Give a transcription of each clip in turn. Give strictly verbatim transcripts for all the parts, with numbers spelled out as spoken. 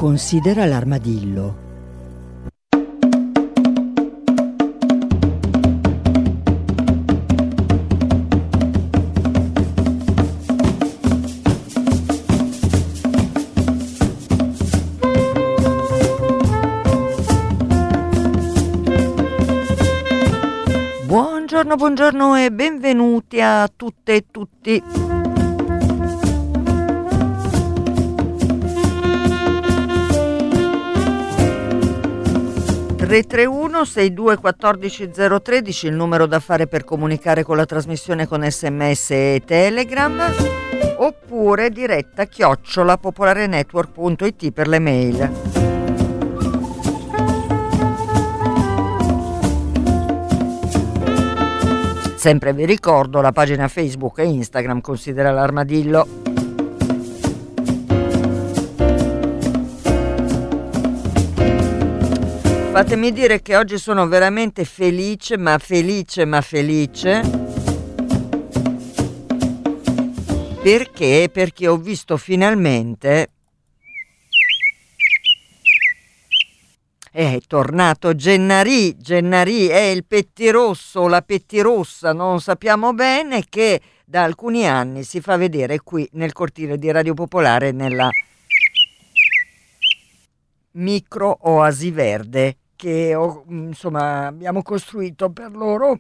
Considera l'armadillo. Buongiorno, buongiorno e benvenuti a tutte e tutti. tre tre uno sei due uno quattro zero uno tre il numero da fare per comunicare con la trasmissione con sms e telegram, oppure diretta chiocciola popolarenetwork punto it per le mail. Sempre vi ricordo la pagina Facebook e Instagram Considera l'armadillo. Fatemi dire che oggi sono veramente felice, ma felice, ma felice. Perché? Perché ho visto finalmente... È tornato Gennarì, Gennarì è il pettirosso o la pettirossa, non sappiamo bene, che da alcuni anni si fa vedere qui nel cortile di Radio Popolare nella micro oasi verde che ho, insomma, abbiamo costruito per loro.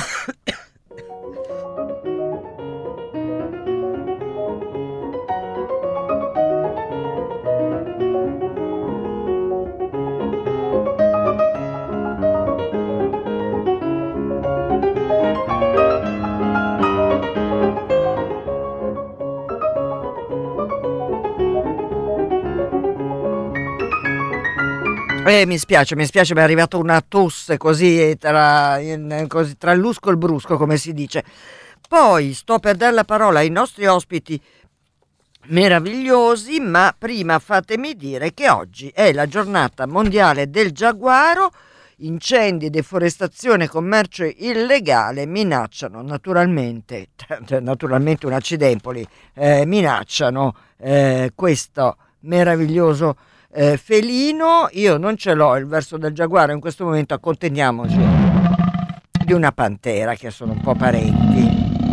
Eh, mi spiace, mi spiace, mi è arrivata una tosse così tra, in, così tra il lusco e il brusco, come si dice. Poi sto per dare la parola ai nostri ospiti meravigliosi, ma prima fatemi dire che oggi è la giornata mondiale del giaguaro. Incendi, deforestazione e commercio illegale minacciano naturalmente, naturalmente un accidempoli, eh, minacciano eh, questo meraviglioso Eh, felino. Io non ce l'ho il verso del giaguaro in questo momento, accontentiamoci di una pantera, che sono un po' parenti.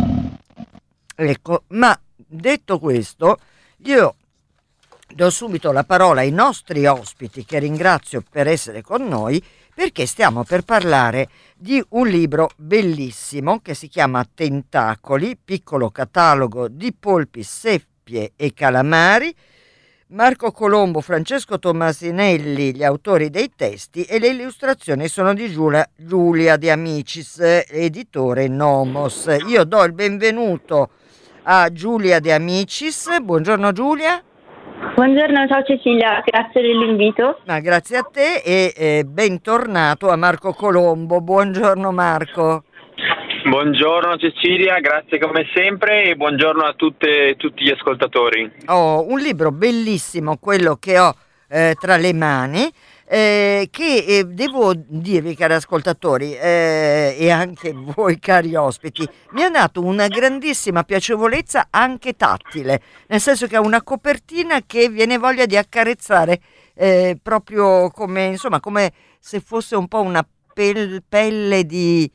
Ecco, ma detto questo, io do subito la parola ai nostri ospiti, che ringrazio per essere con noi, perché stiamo per parlare di un libro bellissimo che si chiama Tentacoli, piccolo catalogo di polpi, seppie e calamari. Marco Colombo, Francesco Tommasinelli, gli autori dei testi, e le illustrazioni sono di Giulia, Giulia De Amicis, editore Nomos. Io do il benvenuto a Giulia De Amicis. Buongiorno Giulia. Buongiorno, ciao Cecilia, grazie dell'invito. Ma grazie a te e eh, bentornato a Marco Colombo. Buongiorno Marco. Buongiorno Cecilia, grazie come sempre e buongiorno a tutte, tutti gli ascoltatori. Ho un libro bellissimo, quello che ho eh, tra le mani, eh, che eh, devo dirvi, cari ascoltatori, eh, e anche voi cari ospiti, mi ha dato una grandissima piacevolezza anche tattile, nel senso che ha una copertina che viene voglia di accarezzare, eh, proprio come, insomma, come se fosse un po' una pel- pelle di...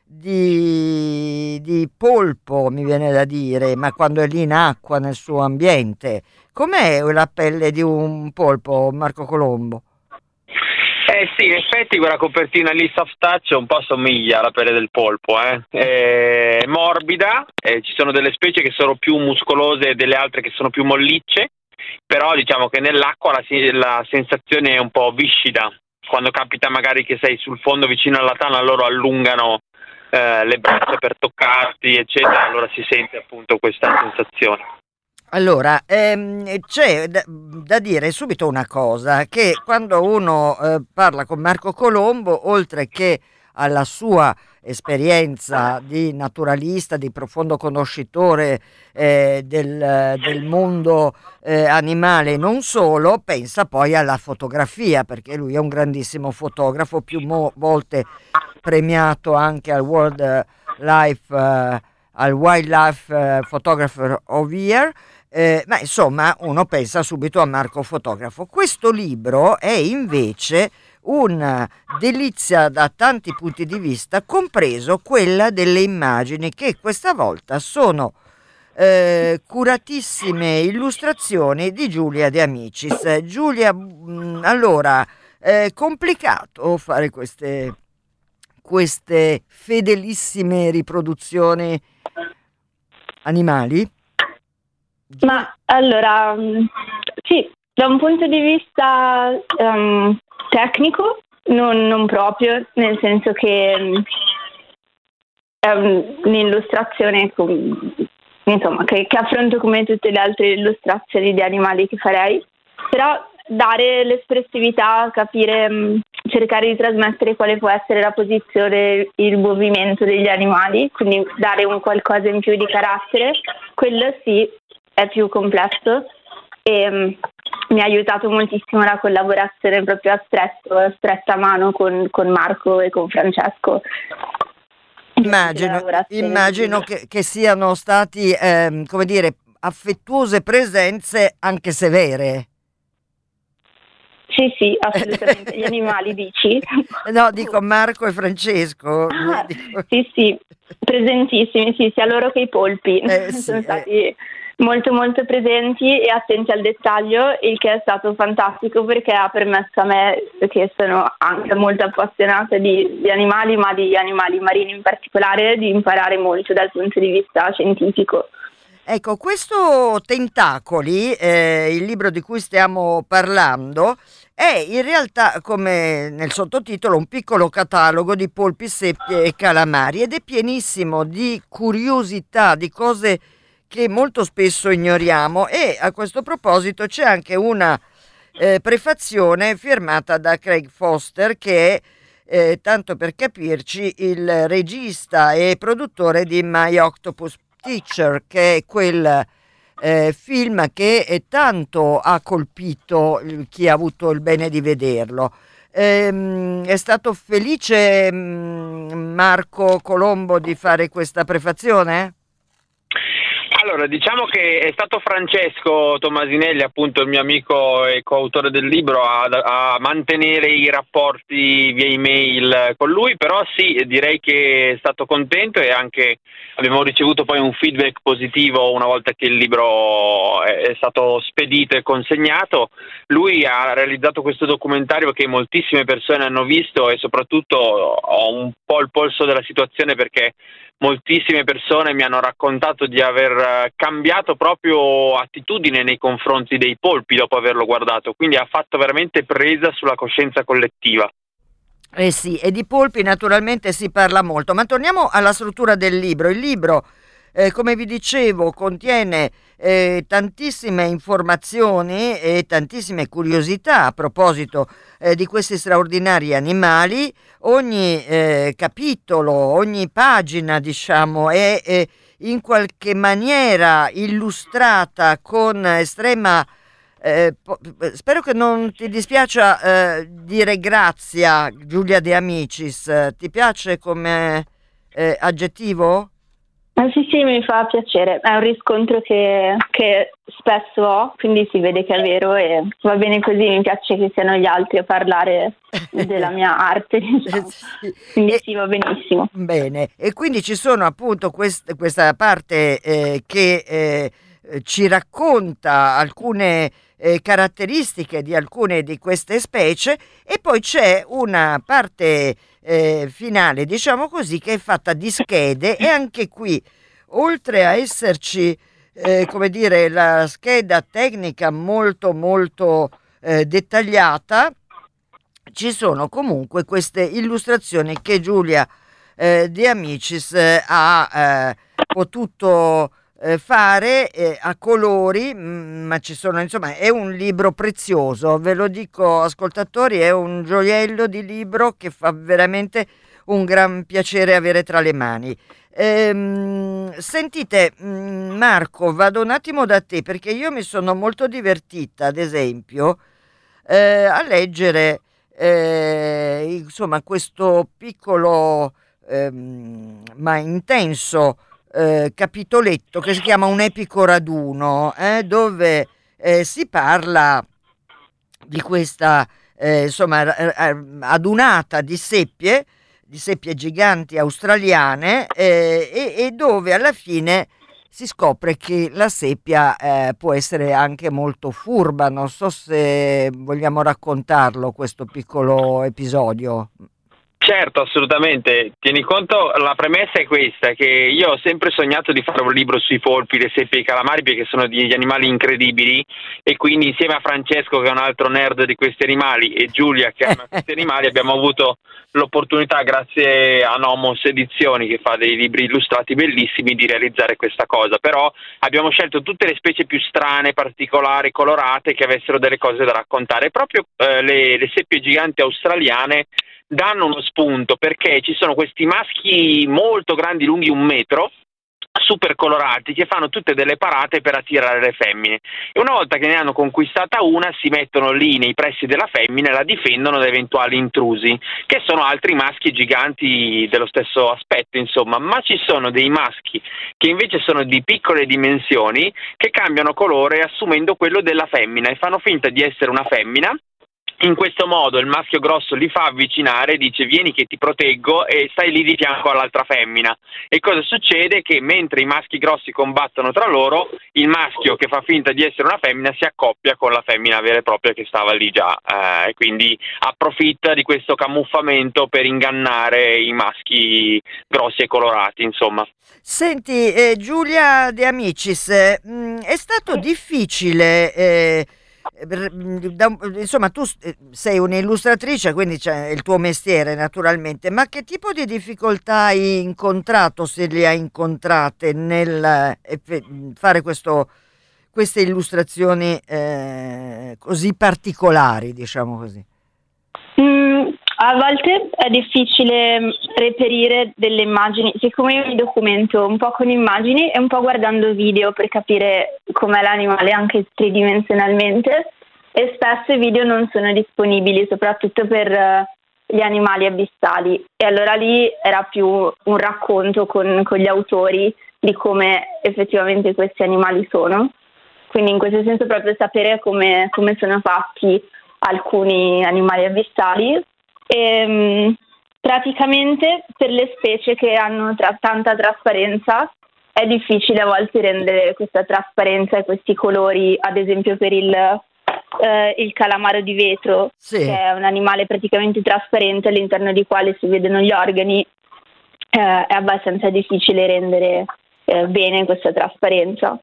Di, di polpo, mi viene da dire, ma quando è lì in acqua nel suo ambiente. Com'è la pelle di un polpo, Marco Colombo? Eh sì, in effetti quella copertina lì soft touch un po' somiglia alla pelle del polpo, eh. È morbida, eh, ci sono delle specie che sono più muscolose e delle altre che sono più mollicce, però diciamo che nell'acqua la, la sensazione è un po' viscida. Quando capita magari che sei sul fondo vicino alla tana, loro allungano Eh, le braccia per toccarti eccetera, allora si sente appunto questa sensazione. Allora ehm, c'è da, da dire subito una cosa, che quando uno eh, parla con Marco Colombo, oltre che alla sua esperienza di naturalista, di profondo conoscitore eh, del, del mondo eh, animale, non solo, pensa poi alla fotografia, perché lui è un grandissimo fotografo, più mo- volte premiato anche al World Life, uh, al Wildlife uh, Photographer of Year. Eh, ma insomma uno pensa subito a Marco Fotografo. Questo libro è invece una delizia da tanti punti di vista, compreso quella delle immagini, che questa volta sono eh, curatissime illustrazioni di Giulia De Amicis. Giulia, mh, allora, è complicato fare queste, queste fedelissime riproduzioni animali? Ma allora, mm, sì, da un punto di vista ehm, tecnico, non, non proprio, nel senso che mm, è un- un'illustrazione com- insomma, che, che affronto come tutte le altre illustrazioni di animali che farei, però dare l'espressività, capire, mm, cercare di trasmettere quale può essere la posizione, il movimento degli animali, quindi dare un qualcosa in più di carattere, quello sì è più complesso e mm, mi ha aiutato moltissimo la collaborazione proprio a stretto, a stretta mano con, con Marco e con Francesco. Durante la Immagino, lavorazione. immagino che, che siano stati, ehm, come dire, affettuose presenze anche severe. Sì, sì, assolutamente. Gli animali dici? No, dico Marco e Francesco. Ah, Dico- sì, sì, presentissimi, sì, sia loro che i polpi. Eh, sì, Sono eh. stati molto molto presenti e attenti al dettaglio, il che è stato fantastico perché ha permesso a me, che sono anche molto appassionata di, di animali, ma di animali marini in particolare, di imparare molto dal punto di vista scientifico. Ecco, questo Tentacoli, eh, il libro di cui stiamo parlando, è in realtà, come nel sottotitolo, un piccolo catalogo di polpi, seppie e calamari, ed è pienissimo di curiosità, di cose che molto spesso ignoriamo, e a questo proposito c'è anche una eh, prefazione firmata da Craig Foster, che è, eh, tanto per capirci, il regista e produttore di My Octopus Teacher, che è quel eh, film che eh, tanto ha colpito eh, chi ha avuto il bene di vederlo. Ehm, è stato felice mm, Marco Colombo di fare questa prefazione? Allora, diciamo che è stato Francesco Tomasinelli, appunto il mio amico e coautore del libro, a, a mantenere i rapporti via email con lui, però sì, direi che è stato contento e anche abbiamo ricevuto poi un feedback positivo una volta che il libro è, è stato spedito e consegnato. Lui ha realizzato questo documentario che moltissime persone hanno visto e soprattutto ho un po' il polso della situazione perché moltissime persone mi hanno raccontato di aver cambiato proprio attitudine nei confronti dei polpi dopo averlo guardato, quindi ha fatto veramente presa sulla coscienza collettiva. Eh sì, e di polpi naturalmente si parla molto, ma torniamo alla struttura del libro. Il libro, eh, come vi dicevo, contiene eh, tantissime informazioni e tantissime curiosità a proposito eh, di questi straordinari animali. Ogni eh, capitolo, ogni pagina, diciamo, è, è in qualche maniera illustrata con estrema... Eh, po- spero che non ti dispiaccia eh, dire Grazia, Giulia De Amicis. Ti piace come eh, aggettivo? Ah, sì, sì, mi fa piacere. È un riscontro che, che spesso ho, quindi si vede che è vero e va bene così. Mi piace che siano gli altri a parlare della mia arte, diciamo. Sì. Quindi E- sì, va benissimo. Bene, e quindi ci sono appunto quest- questa parte eh, che eh, eh, ci racconta alcune eh, caratteristiche di alcune di queste specie, e poi c'è una parte eh, finale, diciamo così, che è fatta di schede, e anche qui, oltre a esserci, eh, come dire, la scheda tecnica molto molto eh, dettagliata, ci sono comunque queste illustrazioni che Giulia eh, De Amicis eh, ha eh, potuto eh, fare eh, a colori, mh, ma ci sono, insomma, è un libro prezioso, ve lo dico ascoltatori, è un gioiello di libro che fa veramente un gran piacere avere tra le mani. Ehm, sentite, mh, Marco, vado un attimo da te perché io mi sono molto divertita, ad esempio, eh, a leggere eh, insomma questo piccolo ehm, ma intenso eh, capitoletto che si chiama Un epico raduno, eh, dove eh, si parla di questa eh, insomma adunata di seppie, di seppie giganti australiane, eh, e, e dove alla fine si scopre che la seppia eh, può essere anche molto furba. Non so se vogliamo raccontarlo questo piccolo episodio. Certo, assolutamente. Tieni conto, la premessa è questa, che io ho sempre sognato di fare un libro sui polpi, le seppie e i calamari, perché sono degli animali incredibili, e quindi insieme a Francesco, che è un altro nerd di questi animali, e Giulia, che ama questi animali, abbiamo avuto l'opportunità, grazie a Nomos Edizioni, che fa dei libri illustrati bellissimi, di realizzare questa cosa. Però abbiamo scelto tutte le specie più strane, particolari, colorate, che avessero delle cose da raccontare. Proprio eh, le, le seppie giganti australiane danno uno spunto, perché ci sono questi maschi molto grandi, lunghi un metro, super colorati, che fanno tutte delle parate per attirare le femmine, e una volta che ne hanno conquistata una si mettono lì nei pressi della femmina e la difendono da eventuali intrusi, che sono altri maschi giganti dello stesso aspetto, insomma. Ma ci sono dei maschi che invece sono di piccole dimensioni, che cambiano colore assumendo quello della femmina e fanno finta di essere una femmina. In questo modo il maschio grosso li fa avvicinare, dice vieni che ti proteggo, e stai lì di fianco all'altra femmina. E cosa succede? Che mentre i maschi grossi combattono tra loro, il maschio che fa finta di essere una femmina si accoppia con la femmina vera e propria che stava lì già, eh, e quindi approfitta di questo camuffamento per ingannare i maschi grossi e colorati, insomma. Senti, eh, Giulia De Amicis, eh, mh, è stato difficile... Eh... Insomma, tu sei un'illustratrice, quindi c'è il tuo mestiere naturalmente, ma che tipo di difficoltà hai incontrato, se le hai incontrate, nel fare questo, queste illustrazioni eh, così particolari, diciamo così? Mm, a volte è difficile reperire delle immagini, siccome io mi documento un po' con immagini e un po' guardando video per capire com'è l'animale anche tridimensionalmente, e spesso i video non sono disponibili, soprattutto per uh, gli animali abissali, e allora lì era più un racconto con, con gli autori di come effettivamente questi animali sono, quindi in questo senso proprio sapere come, come sono fatti alcuni animali abissali. E, um, praticamente per le specie che hanno tra- tanta trasparenza è difficile a volte rendere questa trasparenza e questi colori, ad esempio per il, eh, il calamaro di vetro, sì, che è un animale praticamente trasparente all'interno di quale si vedono gli organi, eh, è abbastanza difficile rendere eh, bene questa trasparenza.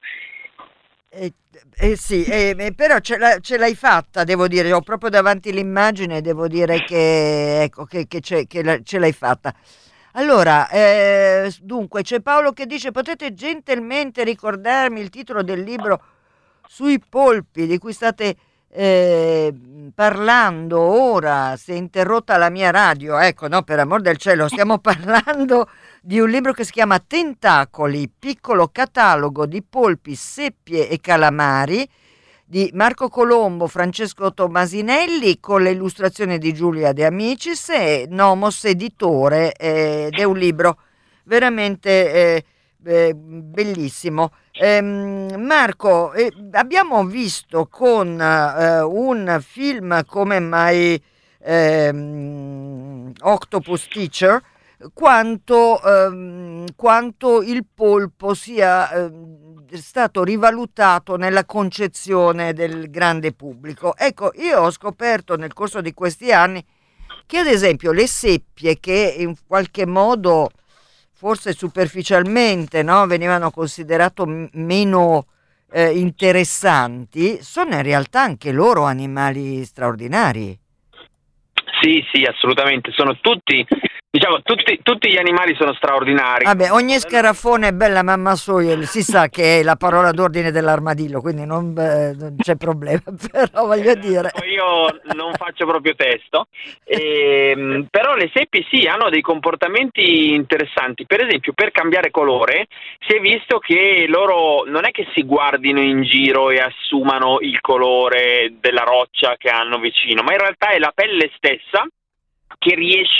Eh, eh sì, eh, però ce, la, ce l'hai fatta, devo dire, ho proprio davanti l'immagine, devo dire che, ecco, che, che, ce, che la, ce l'hai fatta. Allora, eh, dunque, c'è Paolo che dice: potete gentilmente ricordarmi il titolo del libro sui polpi di cui state eh, parlando ora? Si è interrotta la mia radio, ecco, no, per amor del cielo, stiamo parlando di un libro che si chiama Tentacoli, piccolo catalogo di polpi, seppie e calamari, di Marco Colombo, Francesco Tomasinelli, con le illustrazioni di Giulia De Amicis e Nomos Editore, eh, ed è un libro veramente eh, eh, bellissimo. Eh, Marco, eh, abbiamo visto con eh, un film come My eh, Octopus Teacher quanto, ehm, quanto il polpo sia eh, stato rivalutato nella concezione del grande pubblico. Ecco, io ho scoperto nel corso di questi anni che ad esempio le seppie, che in qualche modo forse superficialmente, no, venivano considerate m- meno eh, interessanti, sono in realtà anche loro animali straordinari. Sì, sì, assolutamente, sono tutti, diciamo, tutti, tutti gli animali sono straordinari. Vabbè, ogni scarafone è bella mamma sua, si sa che è la parola d'ordine dell'armadillo, quindi non, eh, non c'è problema, però voglio dire... Io non faccio proprio testo, e, però le seppie sì, hanno dei comportamenti interessanti. Per esempio, per cambiare colore si è visto che loro non è che si guardino in giro e assumano il colore della roccia che hanno vicino, ma in realtà è la pelle stessa che riesce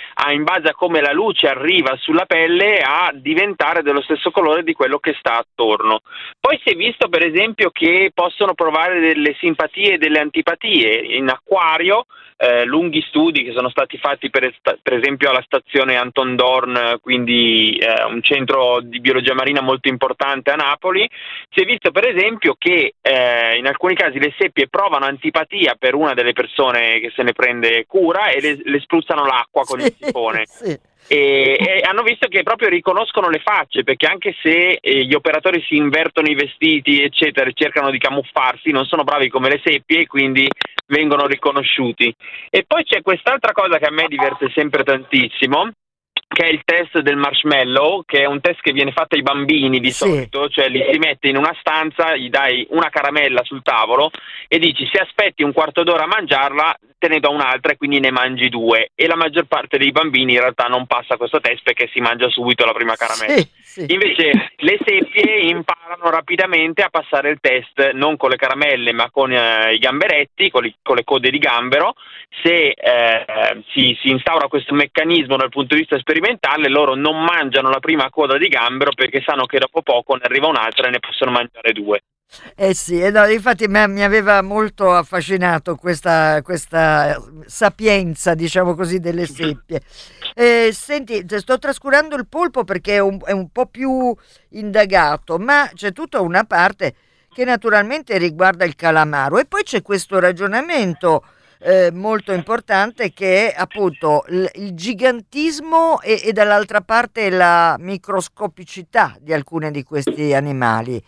a, in base a come la luce arriva sulla pelle, a diventare dello stesso colore di quello che sta attorno. Poi si è visto per esempio che possono provare delle simpatie e delle antipatie in acquario. Eh, lunghi studi che sono stati fatti per, per esempio alla stazione Anton Dorn, quindi eh, un centro di biologia marina molto importante a Napoli. Si è visto per esempio che eh, in alcuni casi le seppie provano antipatia per una delle persone che se ne prende cura e le, le spruzzano l'acqua con Sì, il sifone. sì. E, e hanno visto che proprio riconoscono le facce, perché anche se eh, gli operatori si invertono i vestiti eccetera e cercano di camuffarsi, non sono bravi come le seppie e quindi vengono riconosciuti. E poi c'è quest'altra cosa che a me diverte sempre tantissimo, che è il test del marshmallow, che è un test che viene fatto ai bambini di Sì. solito, cioè li si mette in una stanza, gli dai una caramella sul tavolo e dici se aspetti un quarto d'ora a mangiarla te ne do un'altra e quindi ne mangi due, e la maggior parte dei bambini in realtà non passa questo test perché si mangia subito la prima caramella. Sì, sì. Invece le seppie imparano rapidamente a passare il test non con le caramelle ma con eh, i gamberetti, con, li, con le code di gambero. Se eh, si, si instaura questo meccanismo dal punto di vista sperimentale, loro non mangiano la prima coda di gambero perché sanno che dopo poco ne arriva un'altra e ne possono mangiare due. Eh sì, eh no, infatti me- mi aveva molto affascinato questa, questa sapienza, diciamo così, delle seppie. Eh, senti, te- sto trascurando il polpo perché è un, è un po' più indagato, ma c'è tutta una parte che naturalmente riguarda il calamaro e poi c'è questo ragionamento eh, molto importante che è appunto l- il gigantismo e, e dall'altra parte la microscopicità di alcuni di questi animali.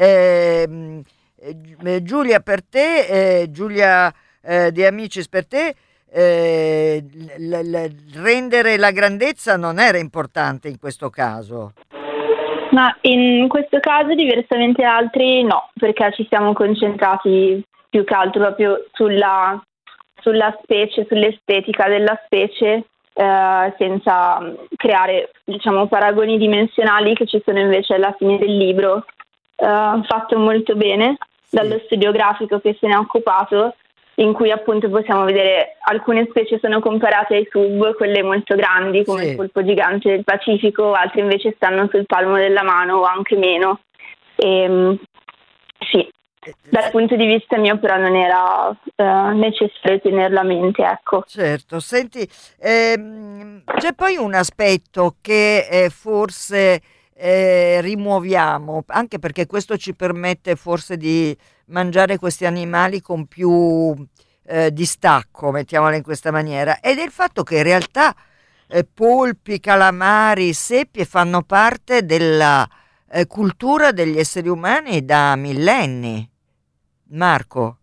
Eh, eh, Giulia, per te, eh, Giulia eh, De Amicis, per te, eh, l- l- rendere la grandezza non era importante in questo caso? Ma in questo caso, diversamente da altri, no, perché ci siamo concentrati più che altro proprio sulla, sulla specie, sull'estetica della specie, eh, senza creare, diciamo, paragoni dimensionali che ci sono invece alla fine del libro. Uh, fatto molto bene dallo studio grafico che se ne è occupato, in cui appunto possiamo vedere alcune specie sono comparate ai sub, quelle molto grandi come Sì. il polpo gigante del Pacifico, altre invece stanno sul palmo della mano o anche meno. E, sì, dal punto di vista mio però non era uh, necessario tenerlo a mente, ecco. Certo, senti, ehm, c'è poi un aspetto che eh, forse eh, rimuoviamo, anche perché questo ci permette forse di mangiare questi animali con più eh, distacco, mettiamola in questa maniera, ed è il fatto che in realtà eh, polpi, calamari, seppie fanno parte della eh, cultura degli esseri umani da millenni. Marco?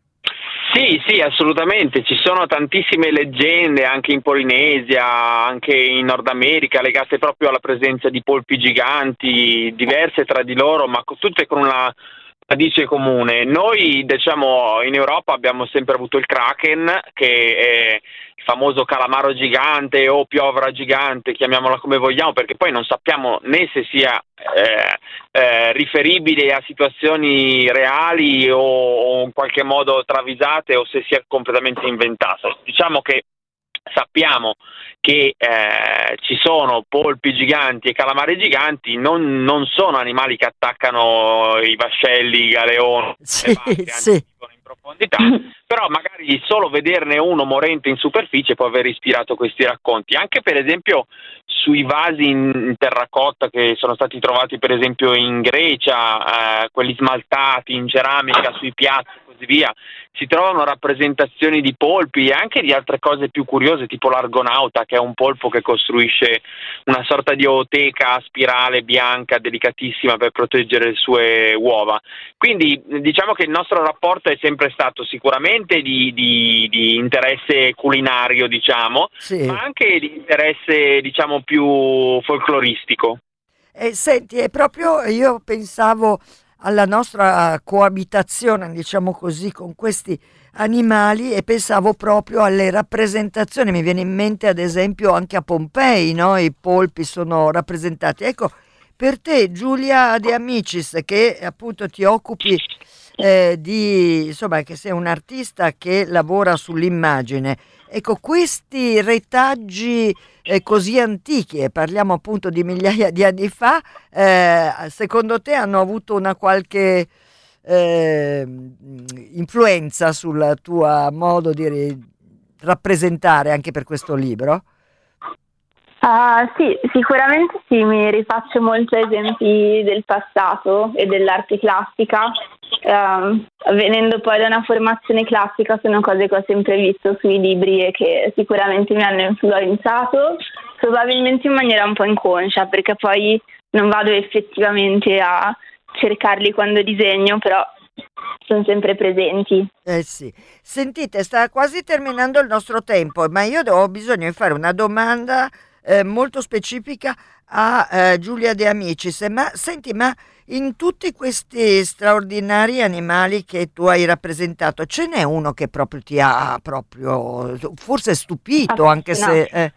Sì, sì, assolutamente. Ci sono tantissime leggende anche in Polinesia, anche in Nord America, legate proprio alla presenza di polpi giganti, diverse tra di loro, ma co- tutte con una radice comune. Noi, diciamo, in Europa abbiamo sempre avuto il Kraken, che è il famoso calamaro gigante o piovra gigante, chiamiamola come vogliamo, perché poi non sappiamo né se sia eh, eh, riferibile a situazioni reali o, o in qualche modo travisate o se sia completamente inventata. Diciamo che sappiamo che eh, ci sono polpi giganti e calamari giganti, non, non sono animali che attaccano i vascelli, i galeoni, Sì, le barche, sì. anzi vivono in profondità, però magari solo vederne uno morente in superficie può aver ispirato questi racconti. Anche per esempio sui vasi in terracotta che sono stati trovati per esempio in Grecia, eh, quelli smaltati in ceramica sui piatti e così via, si trovano rappresentazioni di polpi e anche di altre cose più curiose, tipo l'argonauta, che è un polpo che costruisce una sorta di ooteca a spirale bianca delicatissima per proteggere le sue uova. Quindi diciamo che il nostro rapporto è sempre stato sicuramente di, di, di interesse culinario, diciamo, Sì. ma anche di interesse, diciamo, più folcloristico. Eh, senti, è proprio io pensavo alla nostra coabitazione, diciamo così, con questi animali e pensavo proprio alle rappresentazioni. Mi viene in mente ad esempio anche a Pompei, no? I polpi sono rappresentati. Ecco, per te Giulia De Amicis, che appunto ti occupi eh, di, insomma, che sei un artista che lavora sull'immagine, ecco, questi retaggi eh, così antichi, e parliamo appunto di migliaia di anni fa, eh, secondo te hanno avuto una qualche eh, influenza sul tuo modo di ri- rappresentare anche per questo libro? Ah, sì, sicuramente sì, mi rifaccio molto a esempi del passato e dell'arte classica. Ehm, venendo poi da una formazione classica, sono cose che ho sempre visto sui libri e che sicuramente mi hanno influenzato, probabilmente in maniera un po' inconscia, perché poi non vado effettivamente a cercarli quando disegno, però sono sempre presenti. Eh sì. Sentite, sta quasi terminando il nostro tempo, ma io ho bisogno di fare una domanda eh, molto specifica a eh, Giulia De Amicis. Ma senti, ma in tutti questi straordinari animali che tu hai rappresentato, ce n'è uno che proprio ti ha proprio forse stupito, anche se... Eh...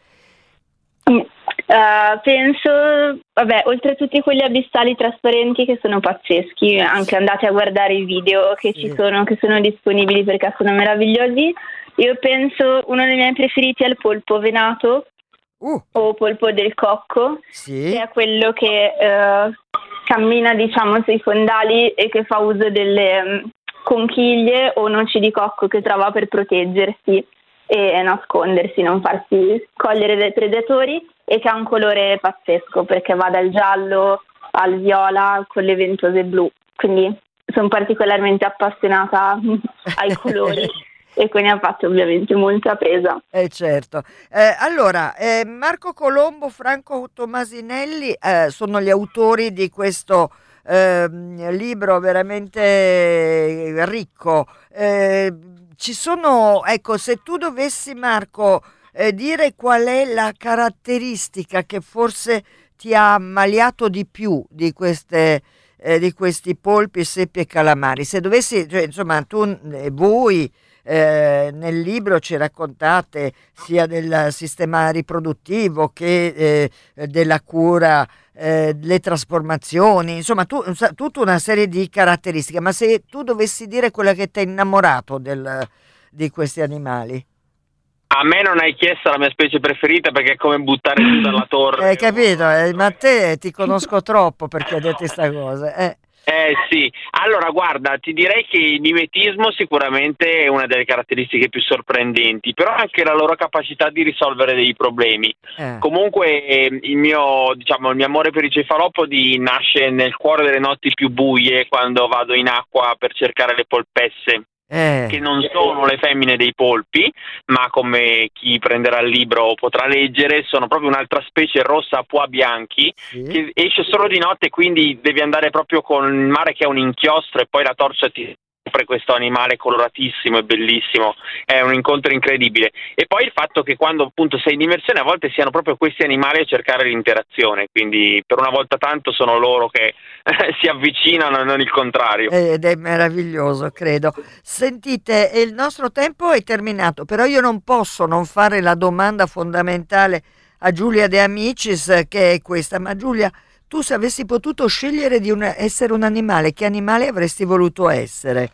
Uh, penso, vabbè, oltre a tutti quegli abissali trasparenti che sono pazzeschi, anche andate a guardare i video che sì. ci sono, che sono disponibili perché sono meravigliosi. Io penso uno dei miei preferiti è il polpo venato uh. o polpo del cocco, sì. che è quello che uh, cammina, diciamo, sui fondali e che fa uso delle um, conchiglie o noci di cocco che trova per proteggersi e nascondersi, non farsi cogliere dai predatori, e che ha un colore pazzesco perché va dal giallo al viola con le ventose blu, quindi sono particolarmente appassionata ai colori e quindi ha fatto ovviamente molta presa. Eh certo. Eh, allora, eh, Marco Colombo, Franco Tomasinelli eh, sono gli autori di questo eh, libro veramente ricco. Eh, ci sono, ecco, se tu dovessi, Marco, eh, dire qual è la caratteristica che forse ti ha ammaliato di più di queste eh, di questi polpi, seppie e calamari, se dovessi, cioè, insomma, tu e voi eh, nel libro ci raccontate sia del sistema riproduttivo che eh, della cura, eh, le trasformazioni, insomma, tu, tutta una serie di caratteristiche, ma se tu dovessi dire quella che ti ha innamorato del, di questi animali. A me non hai chiesto la mia specie preferita perché è come buttare giù dalla torre. Hai capito? Eh, ma te ti conosco troppo per chiederti questa cosa. Eh. Eh sì, allora guarda, ti direi che il mimetismo sicuramente è una delle caratteristiche più sorprendenti, però anche la loro capacità di risolvere dei problemi. Eh. Comunque eh, il mio, diciamo, il mio amore per i cefalopodi nasce nel cuore delle notti più buie, quando vado in acqua per cercare le polpesse. Eh. Che non sono le femmine dei polpi, ma come chi prenderà il libro potrà leggere, sono proprio un'altra specie rossa a pois bianchi, sì. Che esce solo di notte, quindi devi andare proprio con il mare che è un inchiostro e poi la torcia ti scopre questo animale coloratissimo e bellissimo, è un incontro incredibile. E poi il fatto che quando appunto sei in immersione a volte siano proprio questi animali a cercare l'interazione, quindi per una volta tanto sono loro che si avvicinano e non il contrario. Ed è meraviglioso, credo. Sentite, il nostro tempo è terminato, però io non posso non fare la domanda fondamentale a Giulia De Amicis, che è questa. Ma Giulia, tu se avessi potuto scegliere di un, essere un animale, che animale avresti voluto essere?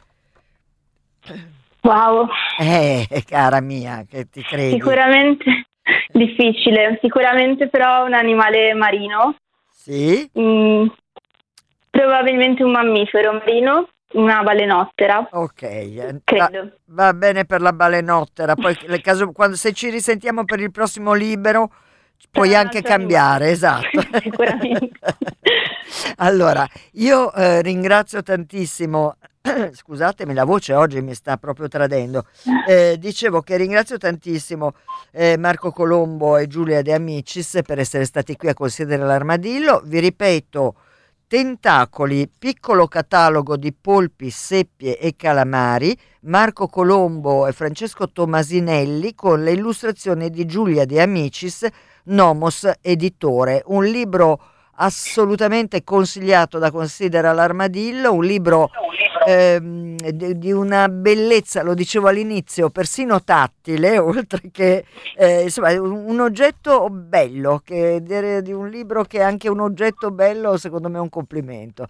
Wow. Eh, cara mia, che ti credi? Sicuramente difficile, sicuramente però un animale marino. Sì? Mm, probabilmente un mammifero marino, una balenottera. Ok, credo. Va, va bene per la balenottera, poi nel caso, quando, se ci risentiamo per il prossimo libro puoi Sarà anche un altro cambiare, animale. esatto. Sicuramente. Allora, io eh, ringrazio tantissimo, scusatemi, la voce oggi mi sta proprio tradendo, eh, dicevo che ringrazio tantissimo eh, Marco Colombo e Giulia De Amicis per essere stati qui a Considerare l'Armadillo. Vi ripeto, Tentacoli, piccolo catalogo di polpi, seppie e calamari, Marco Colombo e Francesco Tomasinelli, con le illustrazioni di Giulia De Amicis, Nomos Editore. Un libro assolutamente consigliato da Considera l'Armadillo, un libro ehm, di, di una bellezza, lo dicevo all'inizio, persino tattile, oltre che eh, insomma un, un oggetto bello, che dire di un libro che è anche un oggetto bello, secondo me è un complimento.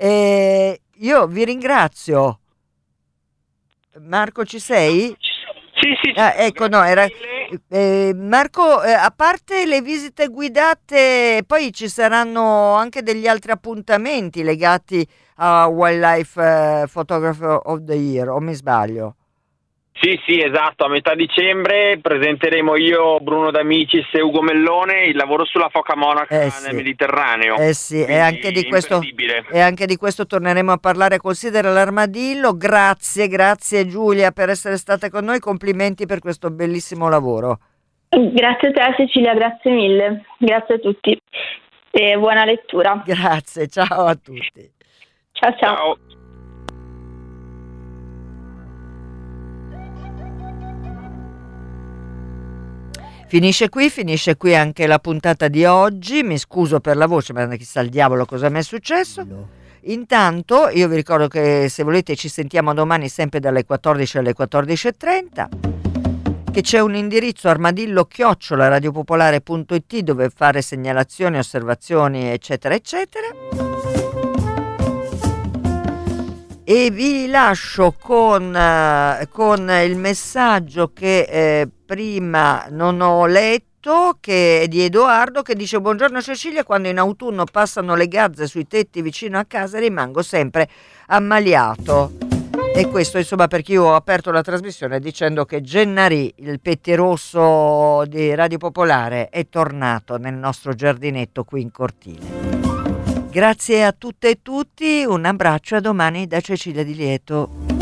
E io vi ringrazio. Marco, ci sei? Sì, sì, Ah, ecco, no, era mille. eh, Marco, eh, a parte le visite guidate, poi ci saranno anche degli altri appuntamenti legati a Wildlife eh, Photographer of the Year, o mi sbaglio? Sì, sì, esatto, a metà dicembre presenteremo io, Bruno D'Amicis e Ugo Mellone il lavoro sulla foca monaca Eh sì. nel Mediterraneo. Eh sì, e Quindi anche di questo imperdibile. e anche di questo torneremo a parlare. Considera l'armadillo. Grazie, grazie Giulia per essere stata con noi, complimenti per questo bellissimo lavoro. Grazie a te Cecilia, grazie mille, grazie a tutti e buona lettura. Grazie, ciao a tutti. Ciao ciao. Ciao. Finisce qui, finisce qui anche la puntata di oggi. Mi scuso per la voce, ma chissà il diavolo cosa mi è successo. Intanto io vi ricordo che se volete ci sentiamo domani sempre dalle quattordici alle quattordici e trenta, che c'è un indirizzo armadillo chiocciola radiopopolare punto it dove fare segnalazioni, osservazioni eccetera eccetera. E vi lascio con, uh, con il messaggio che eh, prima non ho letto, che è di Edoardo, che dice: buongiorno Cecilia, quando in autunno passano le gazze sui tetti vicino a casa rimango sempre ammaliato. E questo insomma perché io ho aperto la trasmissione dicendo che Gennarì, il pettirosso di Radio Popolare, è tornato nel nostro giardinetto qui in cortile. Grazie a tutte e tutti, un abbraccio, a domani da Cecilia Di Lieto.